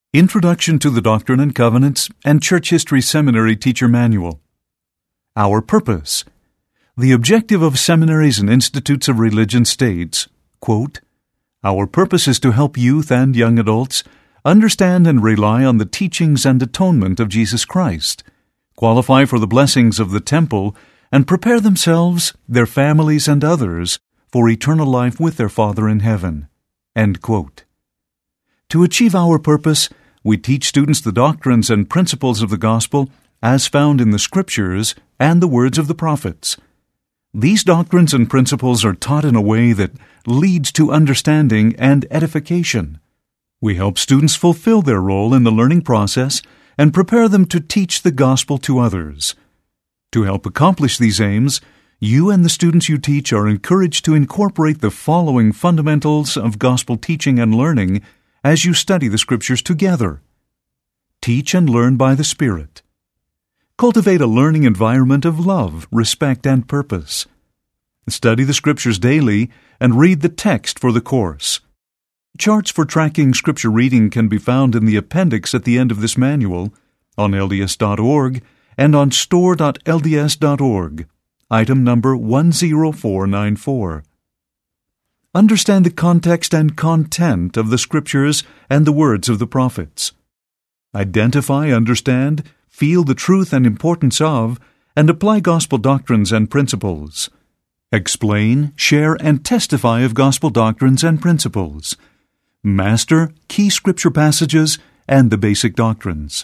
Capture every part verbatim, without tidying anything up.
Introduction to the Doctrine and Covenants and Church History Seminary Teacher Manual. Our purpose. The objective of seminaries and institutes of religion states, quote, "Our purpose is to help youth and young adults understand and rely on the teachings and atonement of Jesus Christ, qualify for the blessings of the temple, and prepare themselves, their families, and others for eternal life with their Father in heaven." End quote. To achieve our purpose, we teach students the doctrines and principles of the gospel as found in the Scriptures and the words of the prophets. These doctrines and principles are taught in a way that leads to understanding and edification. We help students fulfill their role in the learning process and prepare them to teach the gospel to others. To help accomplish these aims, you and the students you teach are encouraged to incorporate the following fundamentals of gospel teaching and learning as you study the Scriptures together. Teach and learn by the Spirit. Cultivate a learning environment of love, respect, and purpose. Study the Scriptures daily and read the text for the course. Charts for tracking Scripture reading can be found in the appendix at the end of this manual, on L D S dot org, and on store dot L D S dot org, item number one zero four nine four. Understand the context and content of the Scriptures and the words of the prophets. Identify, understand, feel the truth and importance of, and apply gospel doctrines and principles. Explain, share, and testify of gospel doctrines and principles. Master key Scripture passages and the basic doctrines.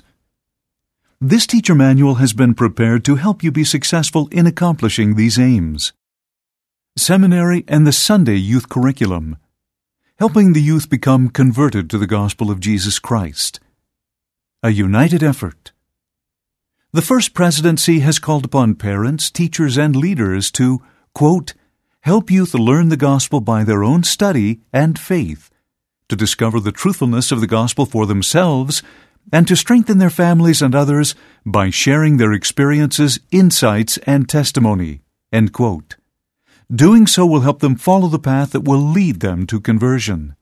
This teacher manual has been prepared to help you be successful in accomplishing these aims. Seminary and the Sunday Youth Curriculum. Helping the youth become converted to the gospel of Jesus Christ. A united effort. The First Presidency has called upon parents, teachers, and leaders to, quote, help youth learn the gospel by their own study and faith, to discover the truthfulness of the gospel for themselves, and to strengthen their families and others by sharing their experiences, insights, and testimony. End quote. Doing so will help them follow the path that will lead them to conversion.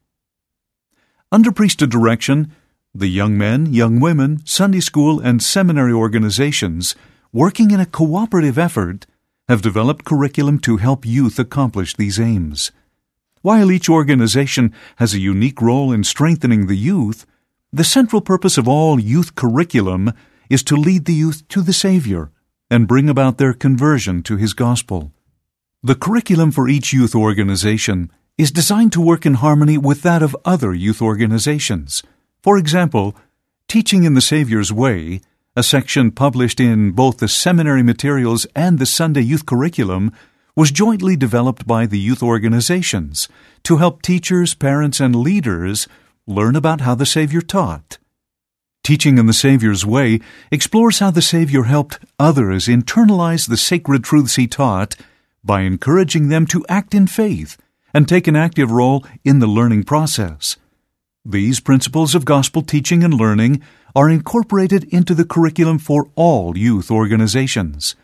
Under priesthood direction, the young men, young women, Sunday school, and seminary organizations, working in a cooperative effort, have developed curriculum to help youth accomplish these aims. While each organization has a unique role in strengthening the youth, the central purpose of all youth curriculum is to lead the youth to the Savior and bring about their conversion to His gospel. The curriculum for each youth organization is designed to work in harmony with that of other youth organizations. For example, Teaching in the Savior's Way, a section published in both the seminary materials and the Sunday youth curriculum, was jointly developed by the youth organizations to help teachers, parents, and leaders learn about how the Savior taught. Teaching in the Savior's Way explores how the Savior helped others internalize the sacred truths He taught by encouraging them to act in faith and take an active role in the learning process. These principles of gospel teaching and learning are incorporated into the curriculum for all youth organizations.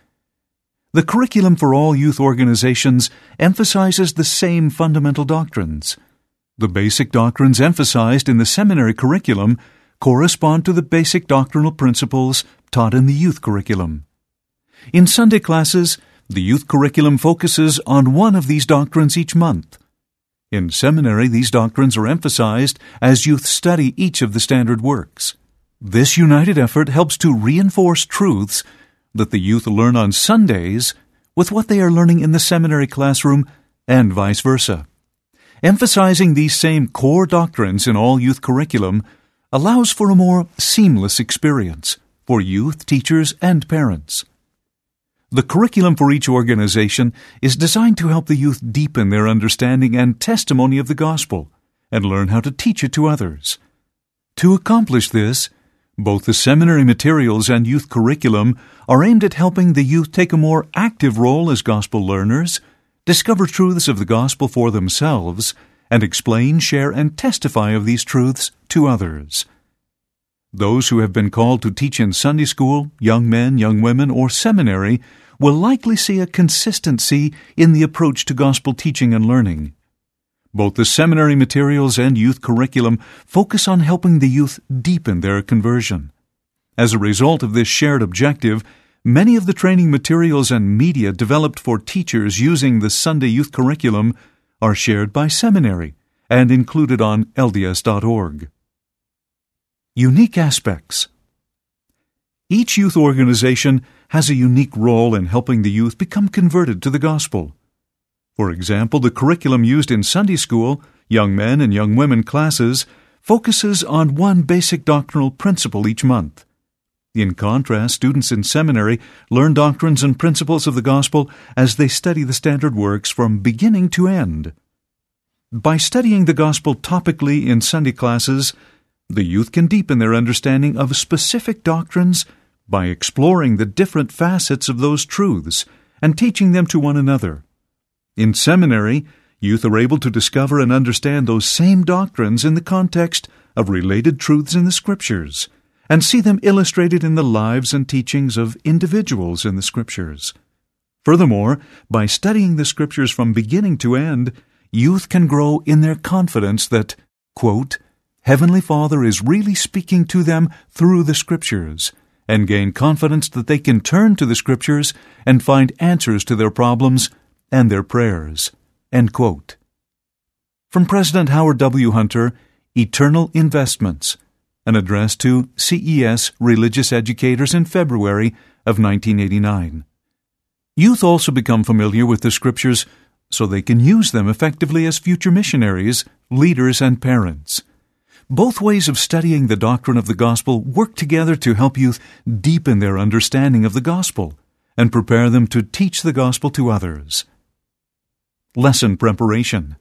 The curriculum for all youth organizations emphasizes the same fundamental doctrines. The basic doctrines emphasized in the seminary curriculum correspond to the basic doctrinal principles taught in the youth curriculum. In Sunday classes, the youth curriculum focuses on one of these doctrines each month. In seminary, these doctrines are emphasized as youth study each of the standard works. This united effort helps to reinforce truths that the youth learn on Sundays with what they are learning in the seminary classroom and vice versa. Emphasizing these same core doctrines in all youth curriculum allows for a more seamless experience for youth, teachers, and parents. The curriculum for each organization is designed to help the youth deepen their understanding and testimony of the gospel and learn how to teach it to others. To accomplish this, both the seminary materials and youth curriculum are aimed at helping the youth take a more active role as gospel learners, discover truths of the gospel for themselves, and explain, share, and testify of these truths to others. Those who have been called to teach in Sunday school, young men, young women, or seminary will likely see a consistency in the approach to gospel teaching and learning. Both the seminary materials and youth curriculum focus on helping the youth deepen their conversion. As a result of this shared objective, many of the training materials and media developed for teachers using the Sunday youth curriculum are shared by seminary and included on L D S dot org. Unique aspects. Each youth organization has a unique role in helping the youth become converted to the gospel. For example, the curriculum used in Sunday school, young men and young women classes, focuses on one basic doctrinal principle each month. In contrast, students in seminary learn doctrines and principles of the gospel as they study the standard works from beginning to end. By studying the gospel topically in Sunday classes, the youth can deepen their understanding of specific doctrines by exploring the different facets of those truths and teaching them to one another. In seminary, youth are able to discover and understand those same doctrines in the context of related truths in the Scriptures, and see them illustrated in the lives and teachings of individuals in the Scriptures. Furthermore, by studying the Scriptures from beginning to end, youth can grow in their confidence that, quote, Heavenly Father is really speaking to them through the Scriptures, and gain confidence that they can turn to the Scriptures and find answers to their problems and their prayers. End quote. From President Howard W. Hunter, Eternal Investments, an address to C E S religious educators in February of nineteen eighty-nine. Youth also become familiar with the Scriptures so they can use them effectively as future missionaries, leaders, and parents. Both ways of studying the doctrine of the gospel work together to help youth deepen their understanding of the gospel and prepare them to teach the gospel to others. Lesson preparation.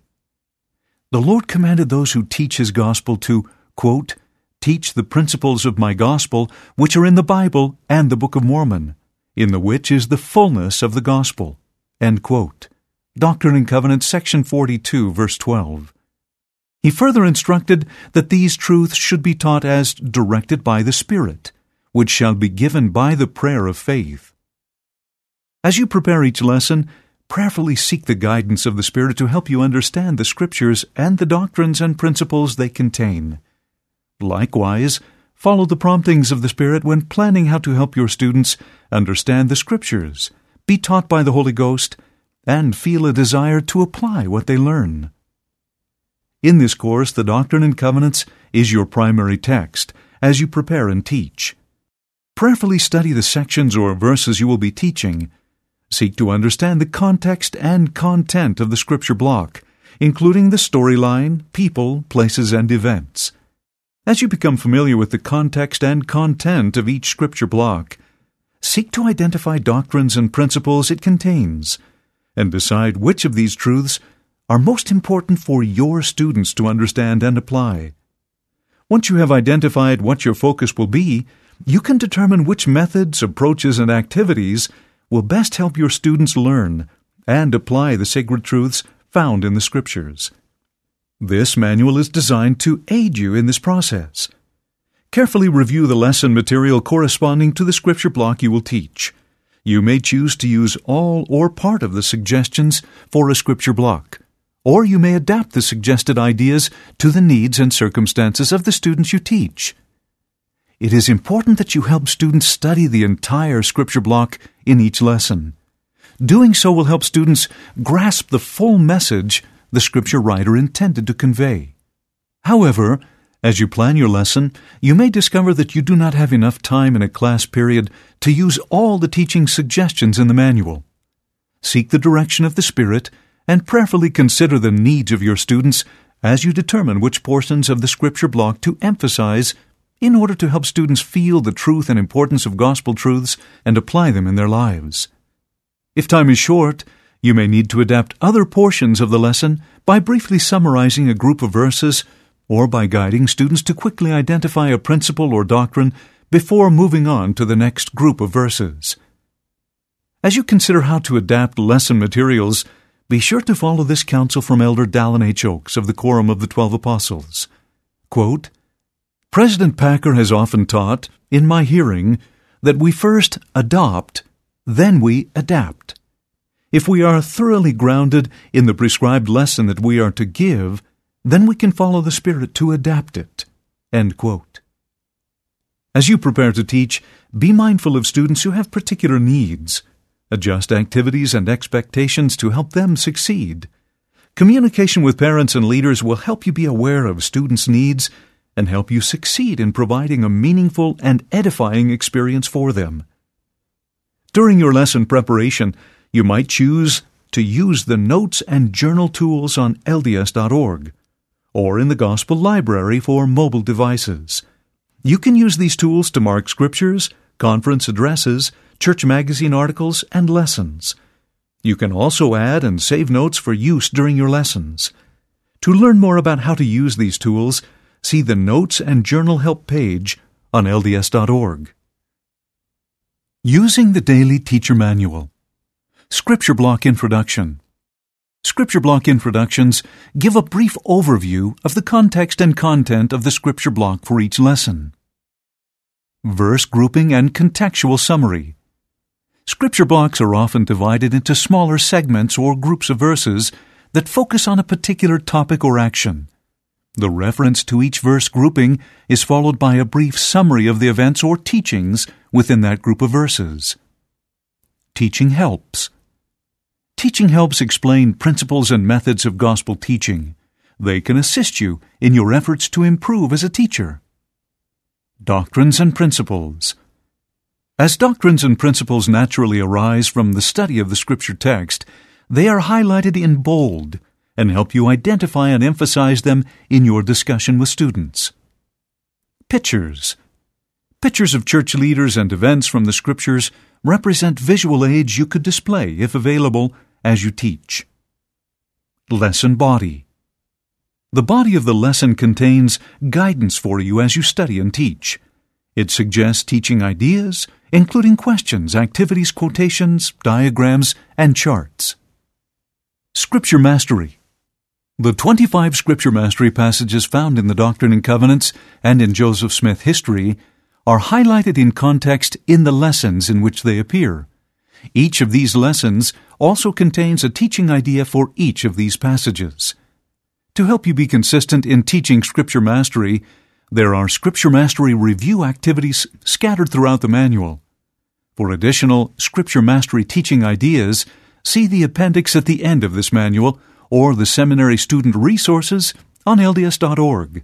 The Lord commanded those who teach His gospel to, quote, teach the principles of my gospel which are in the Bible and the Book of Mormon, in the which is the fullness of the gospel. End quote. Doctrine and Covenants, section forty-two, verse twelve. He further instructed that these truths should be taught as directed by the Spirit, which shall be given by the prayer of faith. As you prepare each lesson, prayerfully seek the guidance of the Spirit to help you understand the Scriptures and the doctrines and principles they contain. Likewise, follow the promptings of the Spirit when planning how to help your students understand the Scriptures, be taught by the Holy Ghost, and feel a desire to apply what they learn. In this course, the Doctrine and Covenants is your primary text as you prepare and teach. Prayerfully study the sections or verses you will be teaching. Seek to understand the context and content of the Scripture block, including the storyline, people, places, and events. As you become familiar with the context and content of each Scripture block, seek to identify doctrines and principles it contains, and decide which of these truths are most important for your students to understand and apply. Once you have identified what your focus will be, you can determine which methods, approaches, and activities will best help your students learn and apply the sacred truths found in the Scriptures. This manual is designed to aid you in this process. Carefully review the lesson material corresponding to the Scripture block you will teach. You may choose to use all or part of the suggestions for a Scripture block, or you may adapt the suggested ideas to the needs and circumstances of the students you teach. It is important that you help students study the entire Scripture block in each lesson. Doing so will help students grasp the full message the Scripture writer intended to convey. However, as you plan your lesson, you may discover that you do not have enough time in a class period to use all the teaching suggestions in the manual. Seek the direction of the Spirit and prayerfully consider the needs of your students as you determine which portions of the Scripture block to emphasize in order to help students feel the truth and importance of gospel truths and apply them in their lives. If time is short, you may need to adapt other portions of the lesson by briefly summarizing a group of verses or by guiding students to quickly identify a principle or doctrine before moving on to the next group of verses. As you consider how to adapt lesson materials, be sure to follow this counsel from Elder Dallin H. Oaks of the Quorum of the Twelve Apostles. Quote, President Packer has often taught, in my hearing, that we first adopt, then we adapt. If we are thoroughly grounded in the prescribed lesson that we are to give, then we can follow the Spirit to adapt it." End quote. As you prepare to teach, be mindful of students who have particular needs. Adjust activities and expectations to help them succeed. Communication with parents and leaders will help you be aware of students' needs and help you succeed in providing a meaningful and edifying experience for them. During your lesson preparation, you might choose to use the notes and journal tools on L D S dot org or in the Gospel Library for mobile devices. You can use these tools to mark scriptures, conference addresses, church magazine articles, and lessons. You can also add and save notes for use during your lessons. To learn more about how to use these tools, see the Notes and Journal Help page on L D S dot org. Using the Daily Teacher Manual. Scripture Block Introduction. Scripture Block introductions give a brief overview of the context and content of the scripture block for each lesson. Verse grouping and contextual summary. Scripture blocks are often divided into smaller segments or groups of verses that focus on a particular topic or action. The reference to each verse grouping is followed by a brief summary of the events or teachings within that group of verses. Teaching helps. Teaching helps explain principles and methods of gospel teaching. They can assist you in your efforts to improve as a teacher. Doctrines and principles. As doctrines and principles naturally arise from the study of the scripture text, they are highlighted in bold and help you identify and emphasize them in your discussion with students. Pictures. Pictures of church leaders and events from the scriptures represent visual aids you could display, if available, as you teach. Lesson body. The body of the lesson contains guidance for you as you study and teach. It suggests teaching ideas, including questions, activities, quotations, diagrams, and charts. Scripture Mastery. The twenty-five Scripture Mastery passages found in the Doctrine and Covenants and in Joseph Smith history are highlighted in context in the lessons in which they appear. Each of these lessons also contains a teaching idea for each of these passages. To help you be consistent in teaching Scripture Mastery, there are Scripture Mastery review activities scattered throughout the manual. For additional Scripture Mastery teaching ideas, see the appendix at the end of this manual or the Seminary Student Resources on L D S dot org.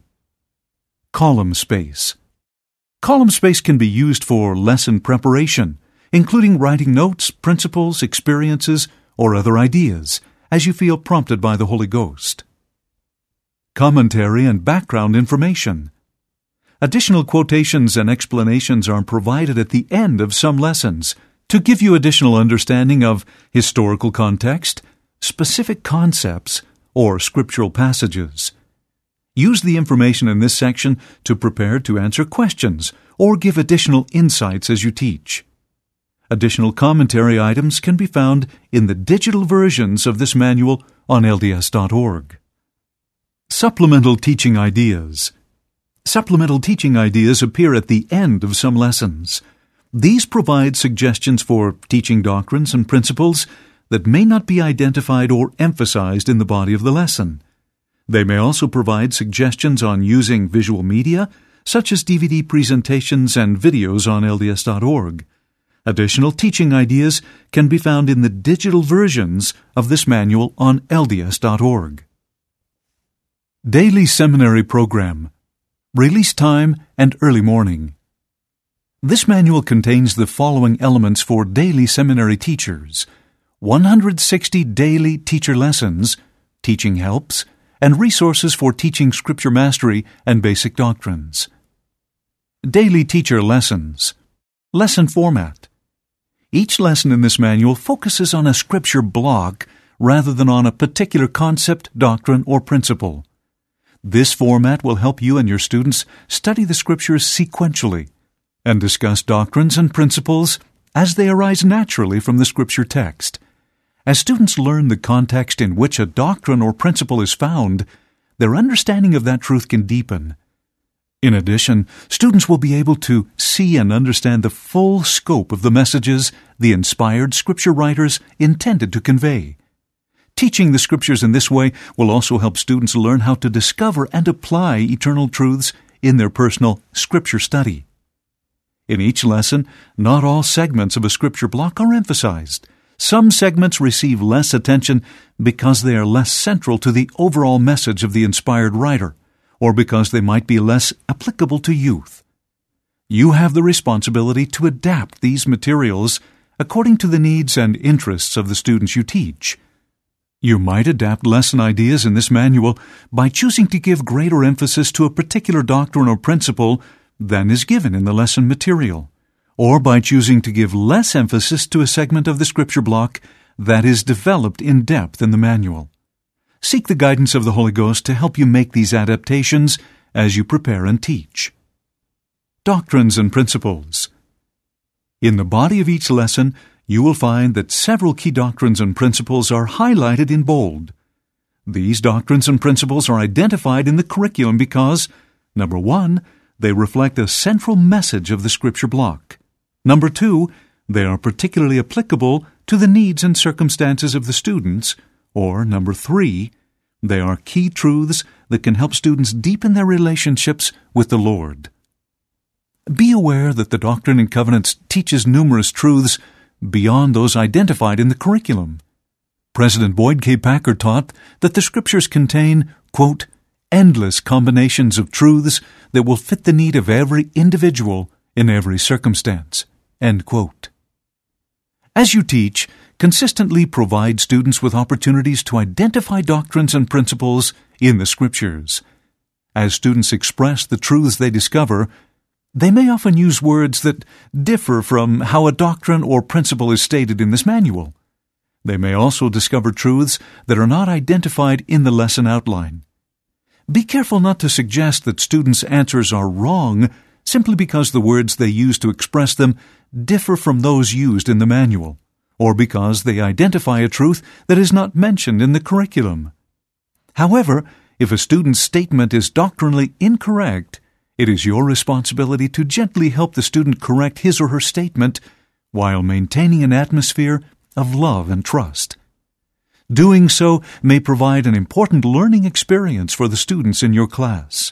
Column space. Column space can be used for lesson preparation, including writing notes, principles, experiences, or other ideas, as you feel prompted by the Holy Ghost. Commentary and background information. Additional quotations and explanations are provided at the end of some lessons to give you additional understanding of historical context, specific concepts, or scriptural passages. Use the information in this section to prepare to answer questions or give additional insights as you teach. Additional commentary items can be found in the digital versions of this manual on L D S dot org. Supplemental teaching ideas. Supplemental teaching ideas appear at the end of some lessons. These provide suggestions for teaching doctrines and principles that may not be identified or emphasized in the body of the lesson. They may also provide suggestions on using visual media, such as D V D presentations and videos on L D S dot org. Additional teaching ideas can be found in the digital versions of this manual on L D S dot org. Daily Seminary Program. Release time and early morning. This manual contains the following elements for daily seminary teachers: one hundred sixty daily teacher lessons, teaching helps, and resources for teaching Scripture Mastery and basic doctrines. Daily teacher lessons. Lesson format. Each lesson in this manual focuses on a scripture block rather than on a particular concept, doctrine, or principle. This format will help you and your students study the scriptures sequentially and discuss doctrines and principles as they arise naturally from the scripture text. As students learn the context in which a doctrine or principle is found, their understanding of that truth can deepen. In addition, students will be able to see and understand the full scope of the messages the inspired Scripture writers intended to convey. Teaching the Scriptures in this way will also help students learn how to discover and apply eternal truths in their personal Scripture study. In each lesson, not all segments of a Scripture block are emphasized. Some segments receive less attention because they are less central to the overall message of the inspired writer, or because they might be less applicable to youth. You have the responsibility to adapt these materials according to the needs and interests of the students you teach. You might adapt lesson ideas in this manual by choosing to give greater emphasis to a particular doctrine or principle than is given in the lesson material, or by choosing to give less emphasis to a segment of the Scripture block that is developed in depth in the manual. Seek the guidance of the Holy Ghost to help you make these adaptations as you prepare and teach. Doctrines and Principles. In the body of each lesson, you will find that several key doctrines and principles are highlighted in bold. These doctrines and principles are identified in the curriculum because, number one, they reflect a central message of the Scripture block. Number two, they are particularly applicable to the needs and circumstances of the students. Or, number three, they are key truths that can help students deepen their relationships with the Lord. Be aware that the Doctrine and Covenants teaches numerous truths beyond those identified in the curriculum. President Boyd K. Packer taught that the Scriptures contain, quote, endless combinations of truths that will fit the need of every individual in every circumstance, end quote. As you teach, consistently provide students with opportunities to identify doctrines and principles in the Scriptures. As students express the truths they discover, they may often use words that differ from how a doctrine or principle is stated in this manual. They may also discover truths that are not identified in the lesson outline. Be careful not to suggest that students' answers are wrong simply because the words they use to express them differ from those used in the manual, or because they identify a truth that is not mentioned in the curriculum. However, if a student's statement is doctrinally incorrect, it is your responsibility to gently help the student correct his or her statement while maintaining an atmosphere of love and trust. Doing so may provide an important learning experience for the students in your class.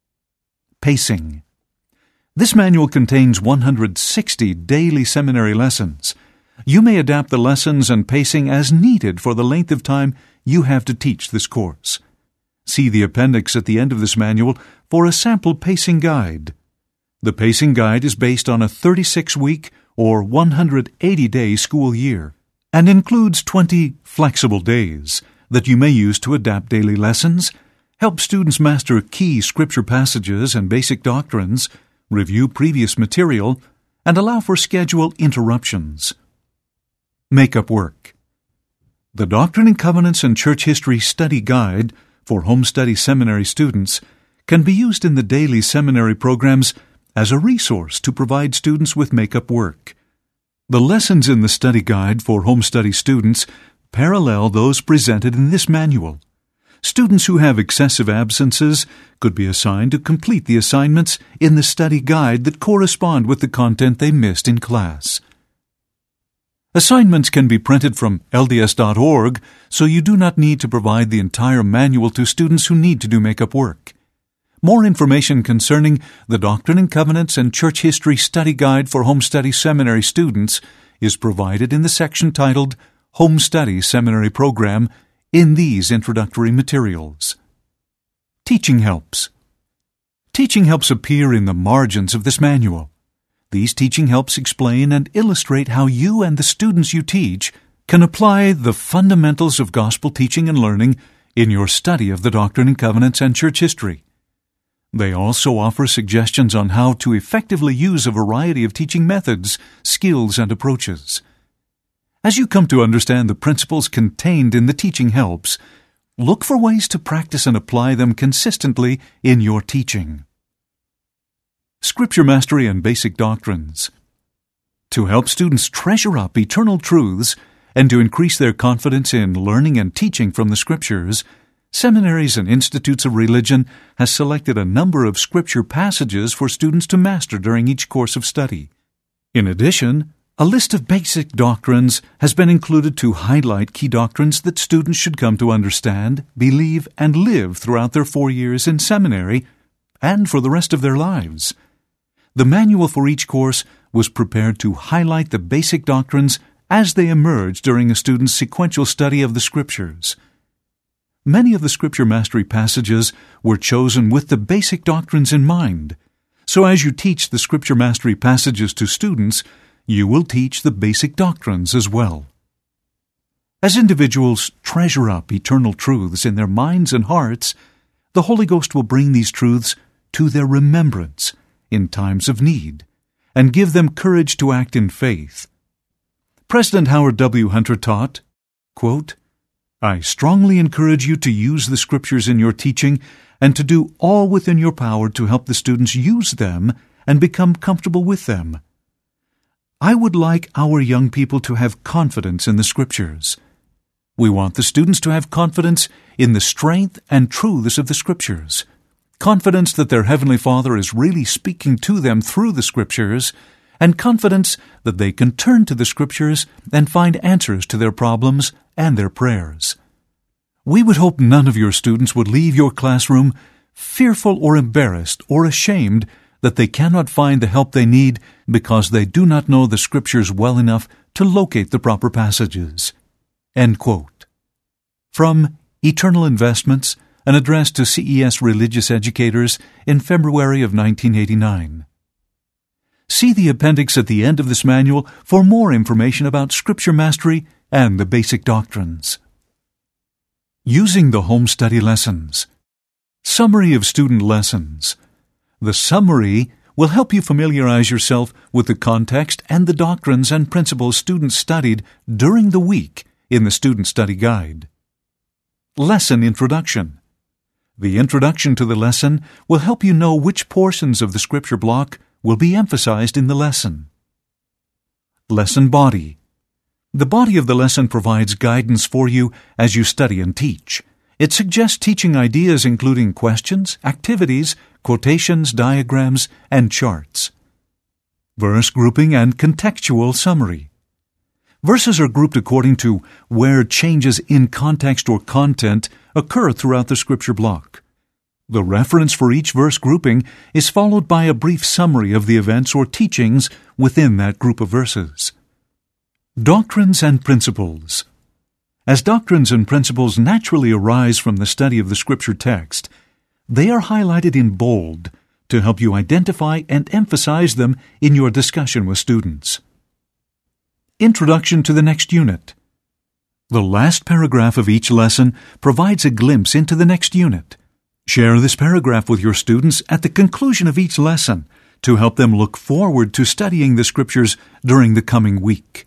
Pacing. This manual contains one hundred sixty daily seminary lessons. You may adapt the lessons and pacing as needed for the length of time you have to teach this course. See the appendix at the end of this manual for a sample pacing guide. The pacing guide is based on a thirty-six week or one hundred eighty day school year and includes twenty flexible days that you may use to adapt daily lessons, help students master key Scripture passages and basic doctrines, review previous material, and allow for schedule interruptions. Make-up work. The Doctrine and Covenants and Church History Study Guide for Home Study Seminary students can be used in the daily seminary programs as a resource to provide students with make-up work. The lessons in the study guide for home study students parallel those presented in this manual. Students who have excessive absences could be assigned to complete the assignments in the study guide that correspond with the content they missed in class. Assignments can be printed from L D S dot org, so you do not need to provide the entire manual to students who need to do make-up work. More information concerning the Doctrine and Covenants and Church History Study Guide for Home Study Seminary Students is provided in the section titled Home Study Seminary Program in these introductory materials. Teaching helps. Teaching helps appear in the margins of this manual. These teaching helps explain and illustrate how you and the students you teach can apply the fundamentals of gospel teaching and learning in your study of the Doctrine and Covenants and church history. They also offer suggestions on how to effectively use a variety of teaching methods, skills, and approaches. As you come to understand the principles contained in the teaching helps, look for ways to practice and apply them consistently in your teaching. Scripture Mastery and Basic Doctrines. To help students treasure up eternal truths and to increase their confidence in learning and teaching from the Scriptures, Seminaries and Institutes of Religion has selected a number of Scripture passages for students to master during each course of study. In addition, a list of basic doctrines has been included to highlight key doctrines that students should come to understand, believe, and live throughout their four years in seminary and for the rest of their lives. The manual for each course was prepared to highlight the basic doctrines as they emerge during a student's sequential study of the Scriptures. Many of the Scripture mastery passages were chosen with the basic doctrines in mind. So as you teach the Scripture mastery passages to students, you will teach the basic doctrines as well. As individuals treasure up eternal truths in their minds and hearts, the Holy Ghost will bring these truths to their remembrance in times of need and give them courage to act in faith. President Howard W. Hunter taught, quote, "I strongly encourage you to use the Scriptures in your teaching and to do all within your power to help the students use them and become comfortable with them. I would like our young people to have confidence in the Scriptures. We want the students to have confidence in the strength and truths of the Scriptures, confidence that their Heavenly Father is really speaking to them through the Scriptures, and confidence that they can turn to the Scriptures and find answers to their problems and their prayers. We would hope none of your students would leave your classroom fearful or embarrassed or ashamed that they cannot find the help they need because they do not know the Scriptures well enough to locate the proper passages." End quote. From Eternal Investments, an address to C E S religious educators in February of nineteen eighty-nine. See the appendix at the end of this manual for more information about Scripture mastery and the basic doctrines. Using the home study lessons. Summary of student lessons. The summary will help you familiarize yourself with the context and the doctrines and principles students studied during the week in the Student Study Guide. Lesson Introduction. The introduction to the lesson will help you know which portions of the Scripture block will be emphasized in the lesson. Lesson Body. The body of the lesson provides guidance for you as you study and teach. It suggests teaching ideas including questions, activities, quotations, diagrams, and charts. Verse grouping and contextual summary. Verses are grouped according to where changes in context or content occur throughout the Scripture block. The reference for each verse grouping is followed by a brief summary of the events or teachings within that group of verses. Doctrines and Principles. As doctrines and principles naturally arise from the study of the Scripture text, they are highlighted in bold to help you identify and emphasize them in your discussion with students. Introduction to the next unit. The last paragraph of each lesson provides a glimpse into the next unit. Share this paragraph with your students at the conclusion of each lesson to help them look forward to studying the Scriptures during the coming week.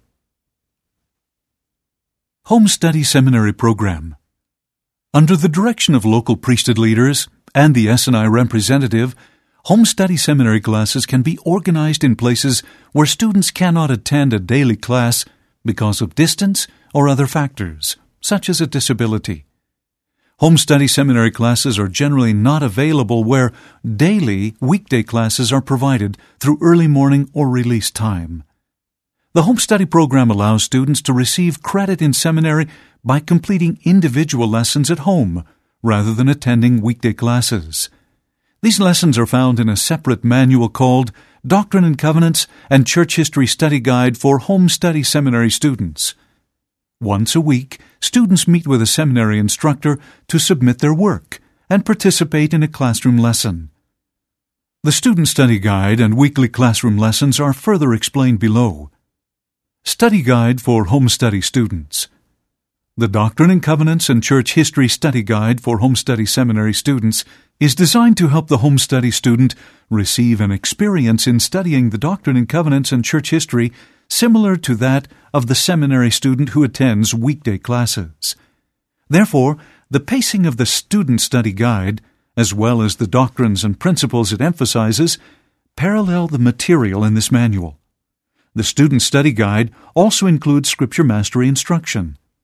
Home Study Seminary Program. Under the direction of local priesthood leaders and the S N I representative, home study seminary classes can be organized in places where students cannot attend a daily class because of distance or other factors, such as a disability. Home study seminary classes are generally not available where daily weekday classes are provided through early morning or release time. The home study program allows students to receive credit in seminary by completing individual lessons at home rather than attending weekday classes. These lessons are found in a separate manual called Doctrine and Covenants and Church History Study Guide for Home Study Seminary Students. Once a week, students meet with a seminary instructor to submit their work and participate in a classroom lesson. The Student Study Guide and weekly classroom lessons are further explained below. Study Guide for Home Study Students. The Doctrine and Covenants and Church History Study Guide for Home Study Seminary Students is designed to help the home study student receive an experience in studying the Doctrine and Covenants and Church History similar to that of the seminary student who attends weekday classes. Therefore, the pacing of the Student Study Guide, as well as the doctrines and principles it emphasizes, parallel the material in this manual. The Student Study Guide also includes Scripture Mastery instruction.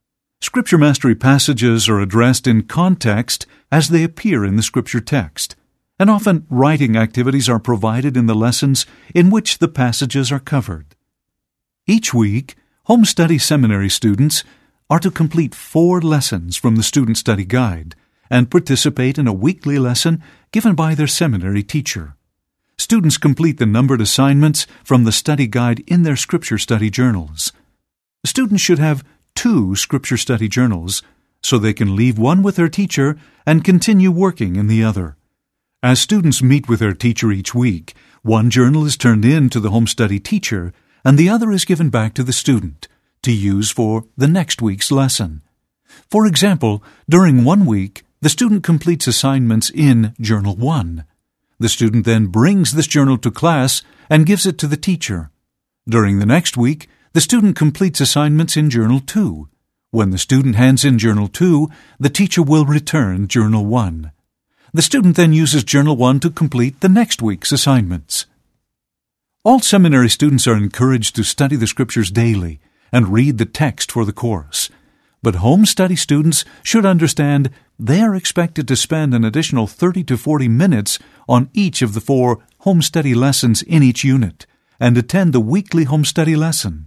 Scripture Mastery passages are addressed in context as they appear in the Scripture text, and often writing activities are provided in the lessons in which the passages are covered. Each week, Home Study Seminary students are to complete four lessons from the Student Study Guide and participate in a weekly lesson given by their seminary teacher. Students complete the numbered assignments from the study guide in their Scripture Study journals. Students should have two Scripture Study journals so they can leave one with their teacher and continue working in the other. As students meet with their teacher each week, one journal is turned in to the home study teacher and the other is given back to the student to use for the next week's lesson. For example, during one week, the student completes assignments in Journal one. The student then brings this journal to class and gives it to the teacher. During the next week, the student completes assignments in Journal two. When the student hands in Journal two, the teacher will return Journal one. The student then uses Journal one to complete the next week's assignments. All seminary students are encouraged to study the Scriptures daily and read the text for the course. But home study students should understand they are expected to spend an additional thirty to forty minutes on each of the four home study lessons in each unit and attend the weekly home study lesson.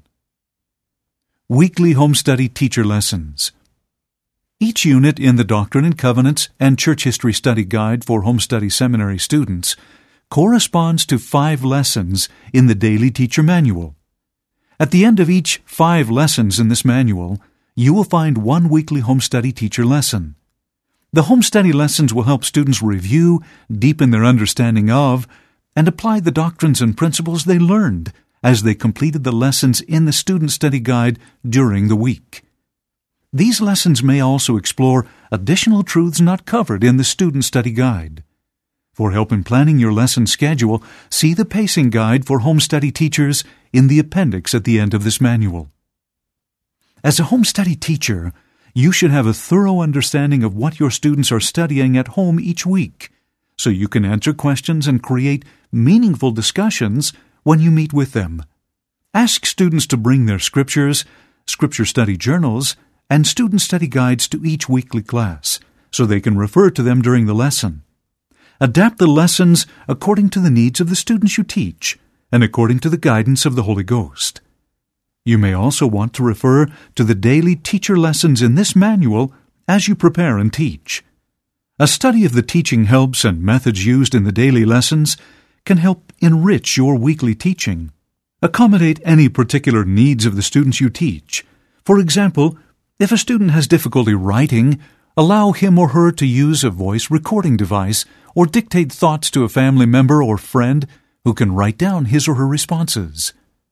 Weekly Home Study Teacher Lessons. Each unit in the Doctrine and Covenants and Church History Study Guide for Home Study Seminary students corresponds to five lessons in the Daily Teacher Manual. At the end of each five lessons in this manual, you will find one weekly home study teacher lesson. The home study lessons will help students review, deepen their understanding of, and apply the doctrines and principles they learned as they completed the lessons in the Student Study Guide during the week. These lessons may also explore additional truths not covered in the Student Study Guide. For help in planning your lesson schedule, see the Pacing Guide for Home Study Teachers in the appendix at the end of this manual. As a home study teacher, you should have a thorough understanding of what your students are studying at home each week, so you can answer questions and create meaningful discussions when you meet with them. Ask students to bring their scriptures, Scripture Study journals, and student study guides to each weekly class, so they can refer to them during the lesson. Adapt the lessons according to the needs of the students you teach and according to the guidance of the Holy Ghost. You may also want to refer to the daily teacher lessons in this manual as you prepare and teach. A study of the teaching helps and methods used in the daily lessons can help enrich your weekly teaching. Accommodate any particular needs of the students you teach. For example, if a student has difficulty writing, allow him or her to use a voice recording device or dictate thoughts to a family member or friend who can write down his or her responses.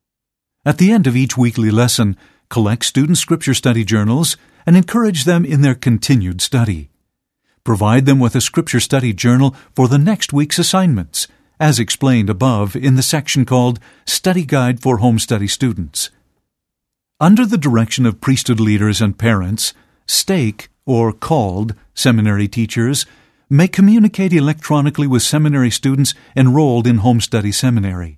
At the end of each weekly lesson, collect student Scripture Study journals and encourage them in their continued study. Provide them with a Scripture Study journal for the next week's assignments, as explained above in the section called Study Guide for Home Study Students. Under the direction of priesthood leaders and parents, stake, or called, seminary teachers may communicate electronically with seminary students enrolled in home study seminary.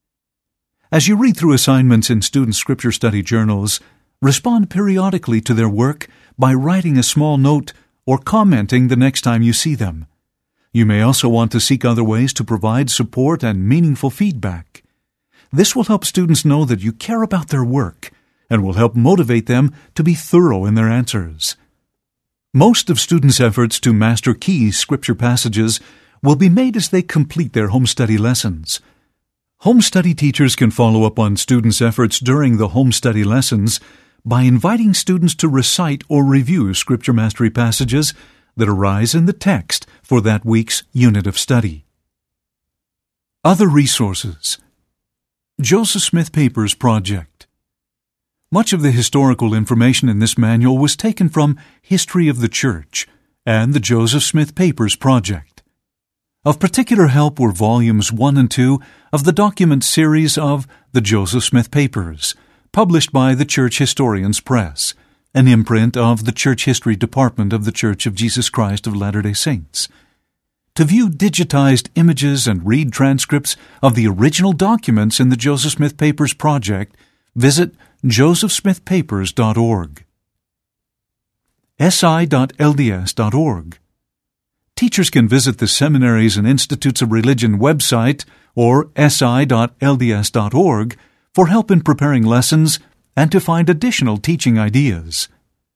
As you read through assignments in student Scripture Study journals, respond periodically to their work by writing a small note or commenting the next time you see them. You may also want to seek other ways to provide support and meaningful feedback. This will help students know that you care about their work and will help motivate them to be thorough in their answers. Most of students' efforts to master key Scripture passages will be made as they complete their home study lessons. Home study teachers can follow up on students' efforts during the home study lessons by inviting students to recite or review Scripture mastery passages that arise in the text for that week's unit of study. Other resources. Joseph Smith Papers Project. Much of the historical information in this manual was taken from History of the Church and the Joseph Smith Papers Project. Of particular help were volumes one and two of the document series of the Joseph Smith Papers, published by the Church Historians Press, an imprint of the Church History Department of the Church of Jesus Christ of Latter-day Saints. To view digitized images and read transcripts of the original documents in the Joseph Smith Papers Project, visit joseph smith papers dot org. S I dot L D S dot org. Teachers can visit the Seminaries and Institutes of Religion website or S I dot L D S dot org for help in preparing lessons and to find additional teaching ideas.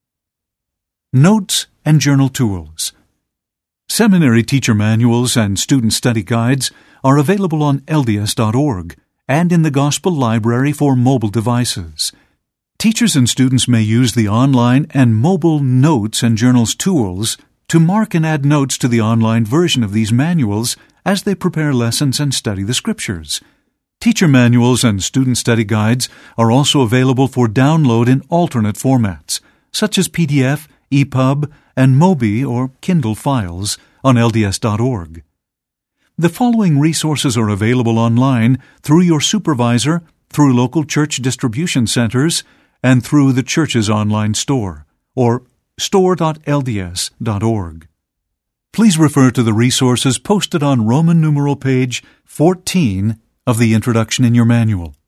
Notes and Journal Tools. Seminary teacher manuals and student study guides are available on L D S dot org and in the Gospel Library for mobile devices. Teachers and students may use the online and mobile Notes and Journals tools to mark and add notes to the online version of these manuals as they prepare lessons and study the Scriptures. Teacher manuals and student study guides are also available for download in alternate formats, such as P D F, E P U B, and Mobi or Kindle files on L D S dot org. The following resources are available online through your supervisor, through local church distribution centers, and through the church's online store, or store dot L D S dot org. Please refer to the resources posted on Roman numeral page fourteen of the introduction in your manual.